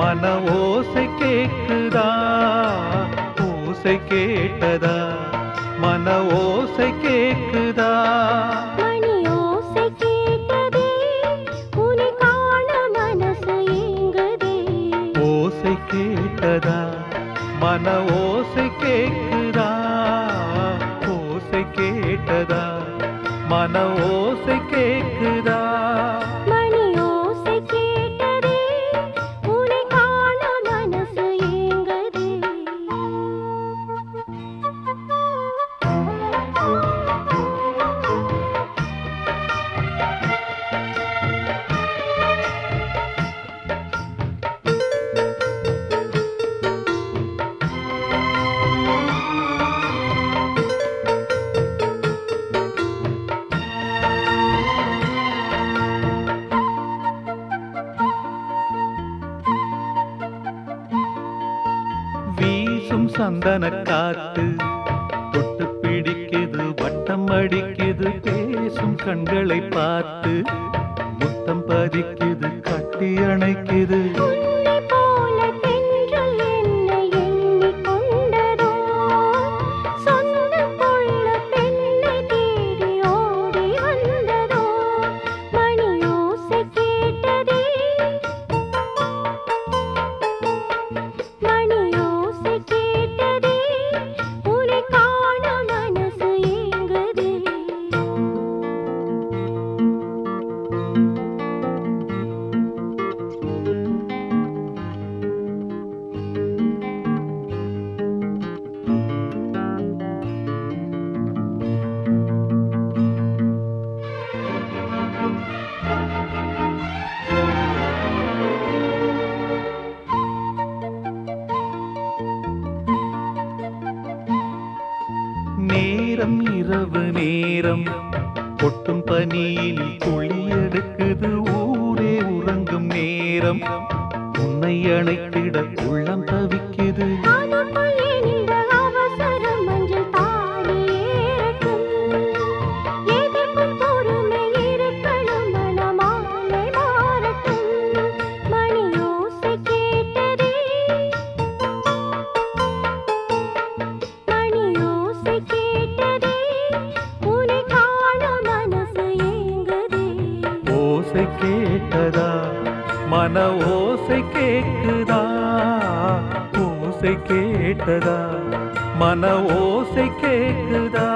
மன ஓசை கேக்குதா? ஓசை கேட்டதா? மன ஓசை கேக்குதா? மணி ஓசை கேட்டதே, உன்னை காண மனசு ஏங்குதே. ஓசை கேட்டதா? மன ஓசை கேக்குதா? ஓசை கேட்டதா? மன ஓசை கேக்குதா? மணி ஓசை கேட்டதே, உன்னை காண மனசு ஏங்குதே. வீசும் சந்தன காத்து தொட்டு பிடிக்குது, வட்டம் அடிக்குது, பேசும் கண்களை பார்த்து முத்தம் பதிக்குது, கட்டி அணைக்குது. உன்னை போல தென்றல் என்னை எண்ணிக் கொண்டதோ, சொந்தம் கொள்ள பெண்ணை தேடி ஓடி வந்ததோ. மணி ஓசை கேட்டதே, மணி ஓசை கேட்டதே, உன்னை காண மனசு ஏங்குதே. நேரம் இரவு நேரம், கொட்டும் பனியில் குளியெடுக்குது, ஊரே உறங்கும் நேரம், உன்னை அணைத்திட உள்ளம் தவிக்குது. அதுக்குள் இந்த அவசரம் மஞ்சள் தாலி ஏறட்டும், எதற்கும் பொறுமை இருக்கணும், மனமாலை மாறட்டும். மணி ஓசை கேட்டதே, மணி ஓசை கேட்டதே, உன்னை காண மனசு ஏங்குதே. ஓசை கேட்டதா? மன ஓசை கேக்குதா? ஓசை கேட்டதா? மன ஓசை கேக்குதா?